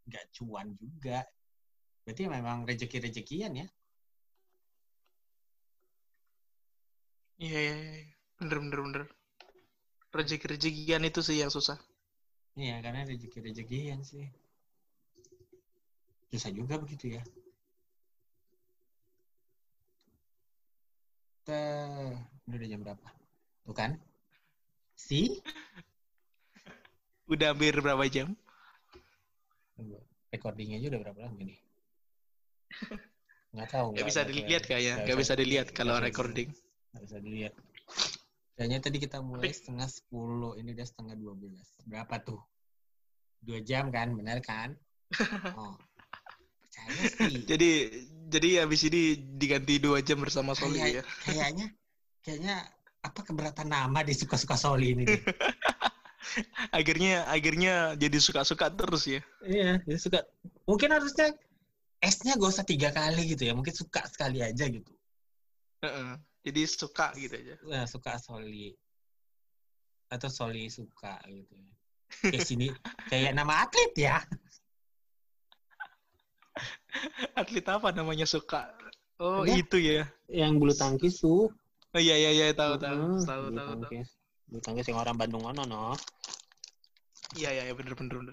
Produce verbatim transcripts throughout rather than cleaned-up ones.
nggak cuan juga. Berarti memang rezeki-rezekian ya. Iya, iya, iya. Bener, bener, bener. Rezeki-rezekian itu sih yang susah. Iya, karena rezeki-rezekian sih. Susah juga begitu ya. Teh, ini udah jam berapa? Tuh kan? Si? Udah hampir berapa jam? Recordingnya aja udah berapa lama nih? Nggak tahu. Gak Nggak, bisa nggak dilihat kelihatan. kayaknya. Nggak Gak bisa, bisa iya, dilihat nggak kalau bisa dilihat. recording. Nggak bisa dilihat. Kayaknya tadi kita mulai Tapi setengah sepuluh. Ini udah setengah dua belas. Berapa tuh? Dua jam kan? Benar kan? Oh, percaya sih. jadi jadi habis ini diganti dua jam bersama Soli Kayak, ya. kayaknya, kayaknya apa keberatan nama di suka-suka Soli ini deh. akhirnya akhirnya jadi suka-suka terus ya. Iya, dia suka. Mungkin harusnya S-nya gak usah tiga kali gitu ya. Mungkin suka sekali aja gitu. Uh-uh. Jadi suka gitu aja. Nah, suka Soli. Atau Soli suka gitu ya. Kayak sini, kayak nama atlet ya. Atlet apa namanya suka? Oh Ada itu ya. yang bulu tangkis tuh. Oh iya iya iya tahu tahu Uh-uh, tahu bulu tahu tahu. tangkis. Bulu tangkis yang orang Bandung ono no. Iya iya bener bener bener.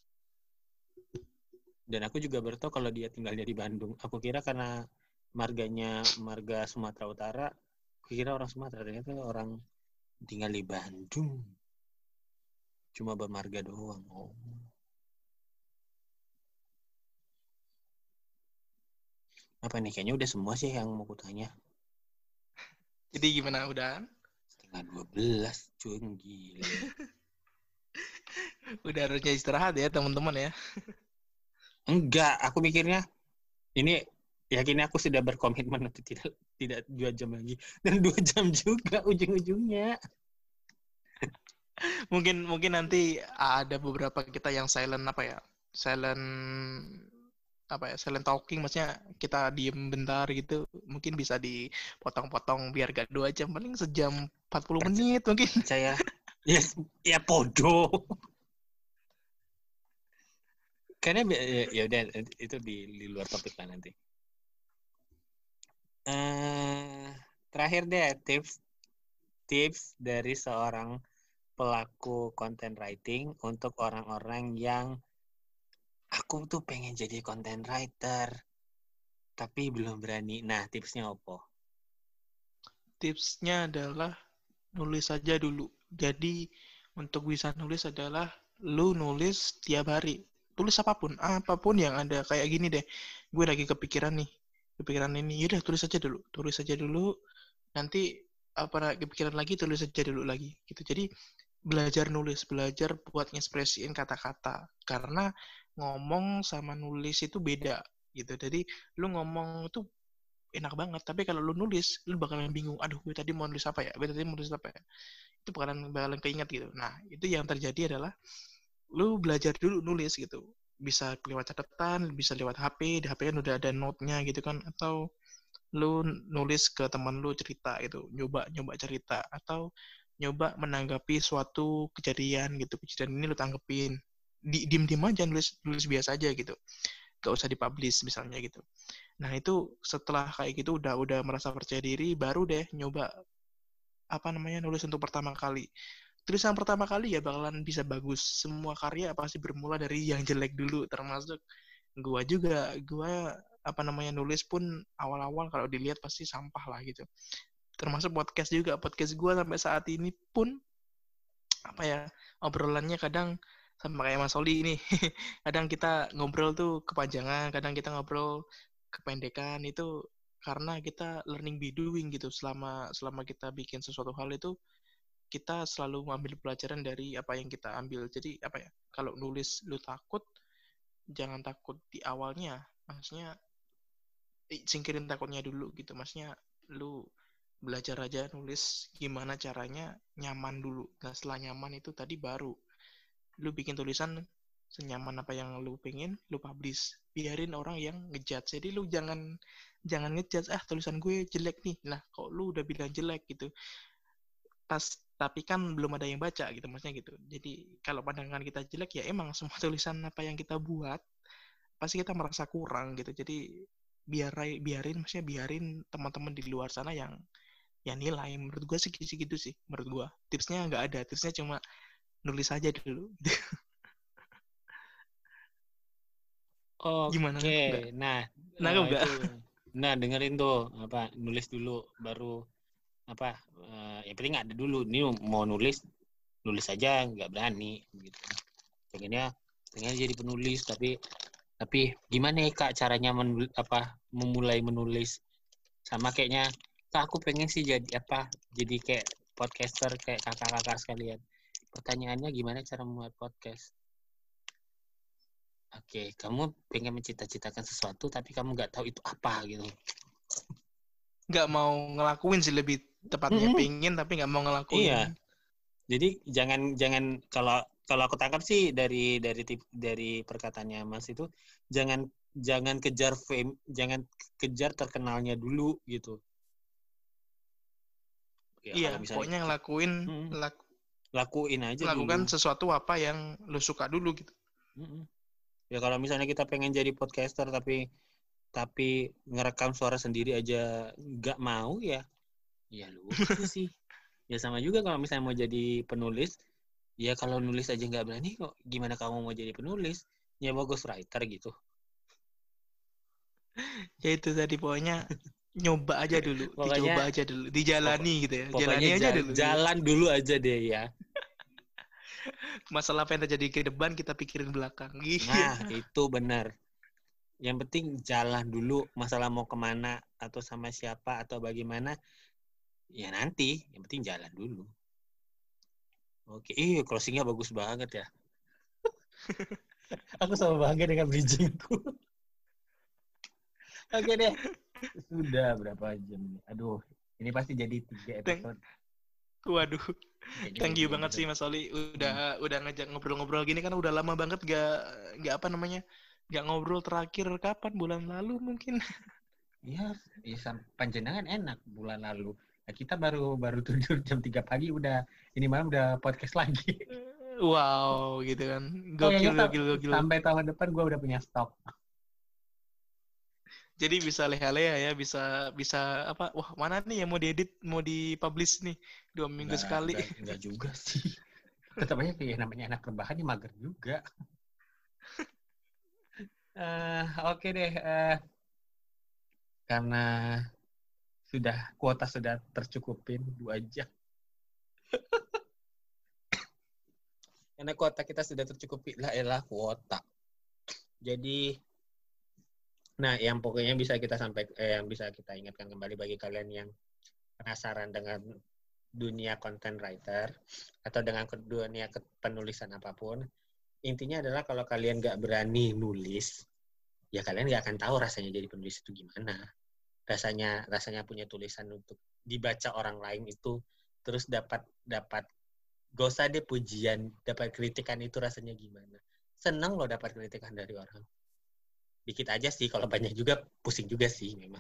Dan aku juga baru tahu kalau dia tinggalnya di Bandung. Aku kira karena marganya marga Sumatera Utara, aku kira orang Sumatera, ternyata orang tinggal di Bandung. Cuma bermarga doang. Oh. Apa nih? Kayaknya udah semua sih yang mau kutanya. Jadi gimana udah? Setengah dua belas, cuy, gila. Udah harusnya istirahat ya teman-teman ya. Enggak, aku mikirnya ini yakin aku sudah berkomitmen untuk tidak tidak dua jam lagi dan dua jam juga ujung-ujungnya. mungkin mungkin nanti ada beberapa kita yang silent apa ya? Silent apa ya? Silent talking maksudnya kita diem bentar gitu. Mungkin bisa dipotong-potong biar gak dua jam, paling sejam empat puluh menit mungkin. Percaya. Yes, ya podo. Karena ya, ya udah itu di, di luar topik lah nanti. Uh, terakhir deh tips tips dari seorang pelaku content writing untuk orang-orang yang aku tuh pengen jadi content writer tapi belum berani. Nah, tipsnya apa? Tipsnya adalah nulis saja dulu. Jadi untuk bisa nulis adalah lu nulis tiap hari. Tulis apapun, apapun yang ada. Kayak gini deh, gue lagi kepikiran nih, kepikiran ini, yaudah tulis aja dulu, tulis aja dulu. Nanti apa kepikiran lagi, tulis aja dulu lagi. Gitu. Jadi belajar nulis, belajar buat ngekspresiin kata-kata. Karena ngomong sama nulis itu beda gitu. Jadi lu ngomong itu enak banget, tapi kalau lu nulis, lu bakalan bingung. Aduh, gue tadi mau nulis apa ya? Gue tadi mau nulis apa ya? Itu bakalan bakalan keinget gitu. Nah, itu yang terjadi adalah lu belajar dulu nulis gitu. Bisa lewat catatan, bisa lewat H P, di H P kan udah ada note-nya gitu kan, atau lu nulis ke teman lu cerita gitu, nyoba nyoba cerita atau nyoba menanggapi suatu kejadian gitu. Kejadian ini lu tanggepin. Di diem-diem aja nulis nulis biasa aja gitu. Gak usah dipublish misalnya gitu. Nah, itu setelah kayak gitu udah udah merasa percaya diri, baru deh nyoba apa namanya nulis untuk pertama kali. Tulisan pertama kali ya bakalan bisa bagus. Semua karya pasti bermula dari yang jelek dulu, termasuk gua juga. Gua apa namanya nulis pun awal-awal kalau dilihat pasti sampah lah gitu. Termasuk podcast juga. Podcast gua sampai saat ini pun apa ya, obrolannya kadang sama kayak Mas Oli ini. Kadang kita ngobrol tuh kepanjangan, kadang kita ngobrol kependekan, itu karena kita learning by doing gitu. Selama selama kita bikin sesuatu hal itu kita selalu mengambil pelajaran dari apa yang kita ambil. Jadi apa ya, kalau nulis lu takut, jangan takut di awalnya, maksudnya singkirin takutnya dulu gitu. Maksudnya lu belajar aja nulis gimana caranya nyaman dulu. Nah, setelah nyaman itu tadi baru lu bikin tulisan senyaman apa yang lu pengen, lu publish. Biarin orang yang ngejudge. Jadi lu jangan jangan ngejudge, ah tulisan gue jelek nih. Nah, kok lu udah bilang jelek gitu. Pas tapi kan belum ada yang baca gitu, maksudnya gitu. Jadi kalau pandangan kita jelek ya emang semua tulisan apa yang kita buat pasti kita merasa kurang gitu. Jadi biar biarin maksudnya biarin teman-teman di luar sana yang yang nilai. Menurut gue sih gitu sih. Menurut gue tipsnya nggak ada. Tipsnya cuma nulis aja dulu. Gimana? Oke, Nggak? nah Nangkep eh, nggak? itu, nah dengerin tuh apa nulis dulu baru apa eh, yang penting ada dulu. Ini mau nulis nulis aja nggak berani gitu. Pengennya pengen jadi penulis tapi tapi gimana ya Kak caranya menul, apa memulai menulis sama kayaknya Kak aku pengen sih jadi apa jadi kayak podcaster kayak kakak-kakak sekalian. Pertanyaannya gimana cara membuat podcast? Oke, kamu pengen mencita-citakan sesuatu tapi kamu nggak tahu itu apa gitu. Nggak mau ngelakuin sih lebih tepatnya. Mm-mm. Pengen tapi nggak mau Iya, ngelakuin. jadi jangan jangan kalau kalau aku tangkap sih dari dari tip- dari perkataannya Mas itu jangan jangan kejar fame, jangan kejar terkenalnya dulu gitu. Ya Iya, kalau misalnya pokoknya ngelakuin mm, lak- lakuin aja lakukan dulu. sesuatu apa yang lo suka dulu gitu. Mm-mm. Ya kalau misalnya kita pengen jadi podcaster tapi tapi ngerekam suara sendiri aja nggak mau ya, ya lucu sih. Ya sama juga kalau misalnya mau jadi penulis, ya kalau nulis aja nggak berani kok, gimana kamu mau jadi penulis? Ya mau ghostwriter gitu. Ya itu tadi pokoknya nyoba aja dulu, Pokoknya dicoba aja dulu, pokok, dijalani gitu ya. pokoknya Jalani aja jal, dulu gitu. jalan dulu aja deh ya. Masalah apa yang terjadi ke depan kita pikirin belakang. Iya. Nah, itu benar. Yang penting jalan dulu, masalah mau kemana atau sama siapa atau bagaimana, ya nanti. Yang penting jalan dulu. Oke, ih closingnya bagus banget ya. Aku sama bangga dengan bridgingku. Oke deh. Sudah berapa jam nih? Aduh, ini pasti jadi tiga Thank, episode. waduh, Kayaknya thank jadi you tiga banget sih episode. Mas Oli. Hmm. Udah udah ngajak ngobrol-ngobrol gini kan udah lama banget gak gak apa namanya gak ngobrol terakhir kapan bulan lalu mungkin. Ya, ya panjenengan enak bulan lalu. Nah, kita baru baru tidur jam tiga pagi udah ini malam udah podcast lagi. Wow, gitu kan. Kayaknya Gokil, sam gokil, gokil. sampai tahun depan gue udah punya stok. Jadi bisa leha-leha ya, bisa bisa apa? Wah, mana nih yang mau diedit, mau dipublish nih dua minggu Enggak, sekali. enggak, enggak juga sih. Tetap aja kayak namanya anak rebahan nih mager juga. Uh, Oke okay deh, uh, karena sudah kuota sudah tercukupin dua jam. Karena kuota kita sudah tercukupi lah elah kuota. Jadi, nah yang pokoknya bisa kita sampai, eh, yang bisa kita ingatkan kembali bagi kalian yang penasaran dengan dunia content writer atau dengan dunia penulisan apapun, intinya adalah kalau kalian nggak berani nulis, ya kalian nggak akan tahu rasanya jadi penulis itu gimana. Rasanya rasanya punya tulisan untuk dibaca orang lain itu, terus dapat dapat gak usah deh pujian, dapat kritikan itu rasanya gimana. Seneng loh dapat kritikan dari orang. Dikit aja sih, kalau banyak juga pusing juga sih memang.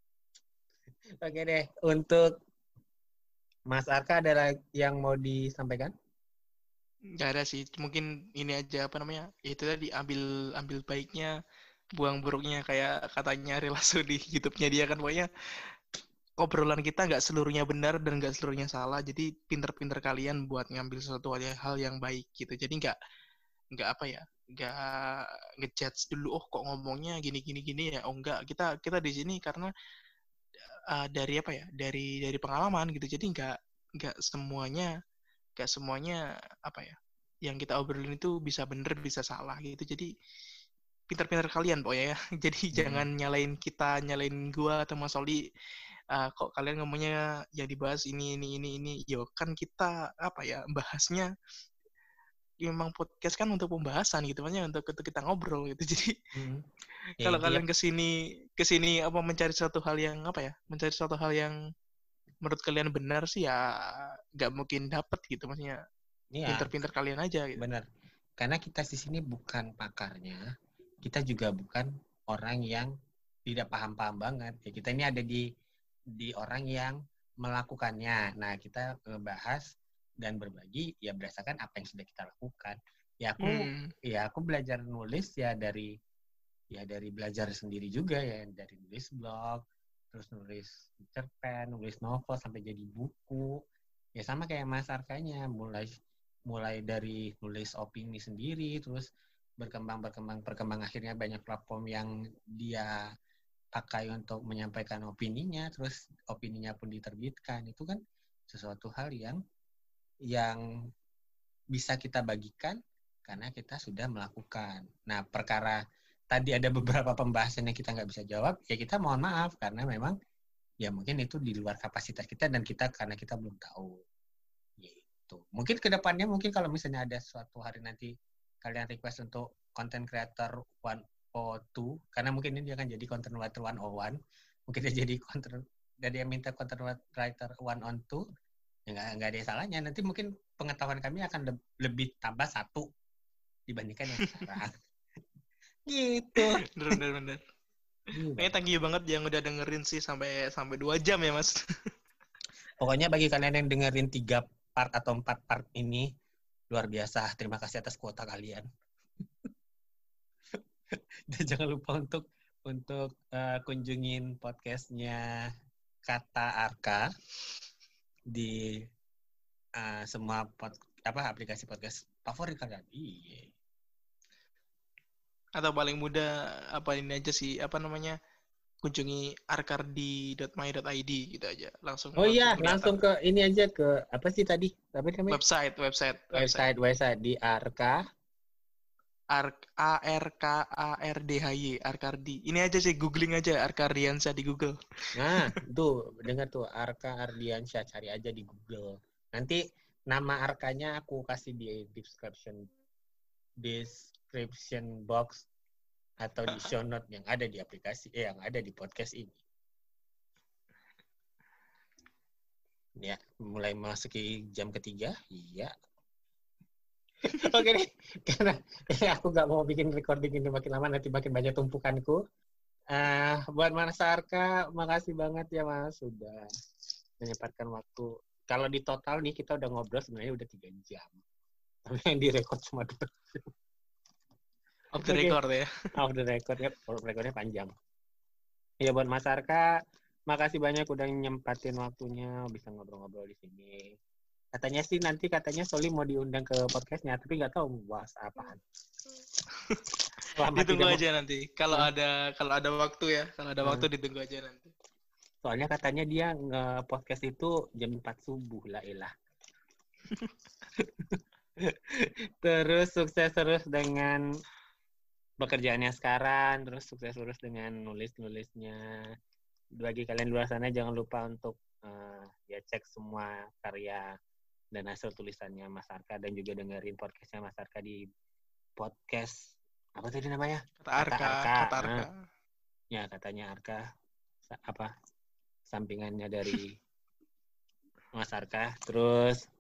Oke deh, untuk Mas Arka ada yang mau disampaikan? Gak ada sih, mungkin ini aja apa namanya? Itu tadi ambil ambil baiknya, buang buruknya kayak katanya Relaso di YouTube-nya dia kan pokoknya obrolan kita nggak seluruhnya benar dan nggak seluruhnya salah. Jadi pinter-pinter kalian buat ngambil sesuatu hal yang baik gitu. Jadi nggak nggak apa ya, nggak ngejudge dulu. Oh kok ngomongnya gini gini gini ya. Oh enggak, kita kita di sini karena uh, dari apa ya? Dari dari pengalaman gitu. Jadi nggak nggak semuanya nggak semuanya apa ya? Yang kita obrolin itu bisa bener bisa salah gitu. Jadi pinter-pinter kalian pokoknya ya. Jadi hmm. jangan nyalain kita, nyalain gua atau Mas Oli. Uh, kok kalian ngomongnya yang dibahas ini ini ini ini yo kan kita apa ya bahasnya ya memang podcast kan untuk pembahasan gitu makanya untuk, untuk kita ngobrol gitu jadi hmm. ya, kalau kalian kesini kesini apa mencari suatu hal yang apa ya mencari suatu hal yang menurut kalian benar sih ya nggak mungkin dapat gitu maksudnya ya, pinter-pinter kalian aja gitu. Benar karena kita di sini bukan pakarnya kita juga bukan orang yang tidak paham-paham banget ya kita ini ada di di orang yang melakukannya. Nah, kita bahas dan berbagi ya berdasarkan apa yang sudah kita lakukan. Ya aku hmm. ya aku belajar nulis ya dari ya dari belajar sendiri juga ya, dari nulis blog, terus nulis cerpen, nulis novel sampai jadi buku. Ya sama kayak Mas Arkanya, mulai mulai dari nulis opini sendiri, terus berkembang berkembang berkembang akhirnya banyak platform yang dia pakai untuk menyampaikan opininya, terus opininya pun diterbitkan. Itu kan sesuatu hal yang yang bisa kita bagikan karena kita sudah melakukan. Nah, perkara tadi ada beberapa pembahasan yang kita nggak bisa jawab, ya kita mohon maaf karena memang ya mungkin itu di luar kapasitas kita dan kita karena kita belum tahu. Gitu. Mungkin ke depannya mungkin kalau misalnya ada suatu hari nanti kalian request untuk content creator seratus dua karena mungkin ini akan jadi content writer seratus satu, mungkin dia jadi content dan dia minta content writer seratus dua, ya nggak nggak ada salahnya. Nanti mungkin pengetahuan kami akan le- lebih tambah satu dibandingkan yang sekarang. Gitu. Bener-bener. Kayaknya thank you banget yang udah dengerin sih sampai sampai dua jam ya Mas. Pokoknya bagi kalian yang dengerin tiga part atau empat part ini, luar biasa. Terima kasih atas kuota kalian. Dan jangan lupa untuk untuk uh, kunjungin podcastnya Kata Arka di uh, semua pod, apa aplikasi podcast favorit kalian. Iya. Atau paling mudah apa ini aja sih, apa namanya, kunjungi arkardi dot my dot i d gitu aja. Langsung Oh iya, langsung langsung ke ini aja ke apa sih tadi? Apa namanya? website, website, Website, website di Arka. Ar A R K A R D H Y, Arkardi. Ini aja sih, googling aja Arkardiansyah di Google. Nah, tuh dengar tuh Arka Ardiansyah, cari aja di Google. Nanti nama Arkanya aku kasih di description description box atau di show note yang ada di aplikasi eh yang ada di podcast ini. Ya, mulai memasuki jam ketiga. Iya. Oke nih, karena aku nggak mau bikin recording ini makin lama, nanti makin banyak tumpukanku. Uh, buat Mas Arka, makasih banget ya Mas sudah menyempatkan waktu. Kalau di total nih kita udah ngobrol sebenarnya udah tiga jam. Tapi yang direkod cuma dua jam. Off the record okay. Ya. Off the record ya, recordnya panjang. Ya buat Mas Arka, makasih banyak udah nyempatin waktunya bisa ngobrol-ngobrol di sini. Katanya sih nanti katanya Soli mau diundang ke podcastnya, tapi nggak tahu bahas apaan. Ditunggu aja mau... nanti. Kalau hmm? ada kalau ada waktu ya, kalau ada hmm. waktu ditunggu aja nanti. Soalnya katanya dia nge-podcast itu jam empat subuh lah ilah. Terus sukses terus dengan pekerjaannya sekarang, terus sukses terus dengan nulis-nulisnya. Bagi kalian luar sana jangan lupa untuk uh, ya cek semua karya dan hasil tulisannya Mas Arka dan juga dengerin podcastnya Mas Arka di podcast apa tadi namanya? Kata Arka. Kata Arka. Kata Arka. Nah, ya katanya Arka apa sampingannya dari Mas Arka. Terus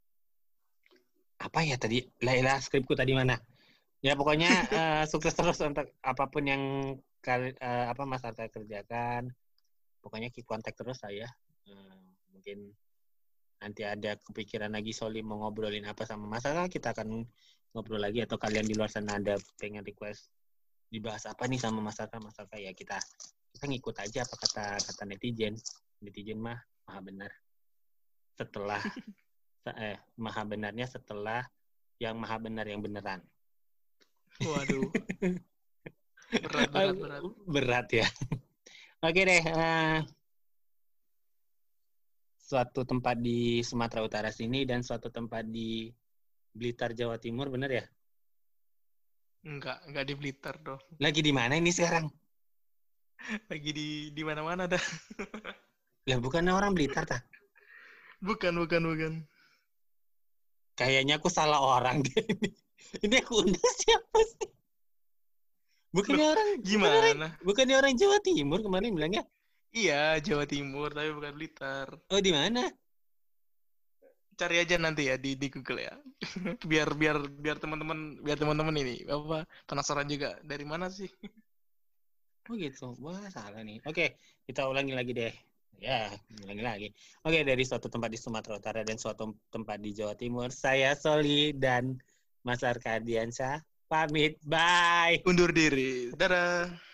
apa ya tadi? Lah skripku tadi mana? Ya pokoknya uh, sukses terus untuk apapun yang kali, uh, apa Mas Arka kerjakan. Pokoknya keep kontak terus saya. Uh, mungkin nanti ada kepikiran lagi Soli mau ngobrolin apa sama Mas Arka, kita akan ngobrol lagi, atau kalian di luar sana ada pengen request dibahas apa nih sama Mas Arka, Mas Arka ya kita kita ngikut aja apa kata kata netizen. Netizen mah maha benar. Setelah eh maha benarnya setelah yang maha benar yang beneran. Waduh. Berat berat berat. Berat ya. Oke deh. Uh, suatu tempat di Sumatera Utara sini dan suatu tempat di Blitar, Jawa Timur, bener ya? Enggak, enggak di Blitar dong. Lagi di mana ini sekarang? Lagi di di mana-mana dah. Lah bukannya orang Blitar tak? Bukan, bukan, bukan. Kayaknya aku salah orang deh ini. Ini aku undang siapa sih? Bukannya Loh, orang gimana? Bukannya, bukannya orang Jawa Timur kemarin bilangnya? Iya, Jawa Timur, tapi bukan Blitar. Oh, di mana? Cari aja nanti ya di di Google ya. biar biar biar teman-teman biar teman-teman ini apa penasaran juga dari mana sih? Oh gitu. Wah, salah nih. Oke, kita ulangi lagi deh. Ya, ulangi lagi. Oke, dari suatu tempat di Sumatera Utara dan suatu tempat di Jawa Timur, saya Soli dan Mas Arka Ardiansyah Pamit. Bye. Undur diri. Dadah.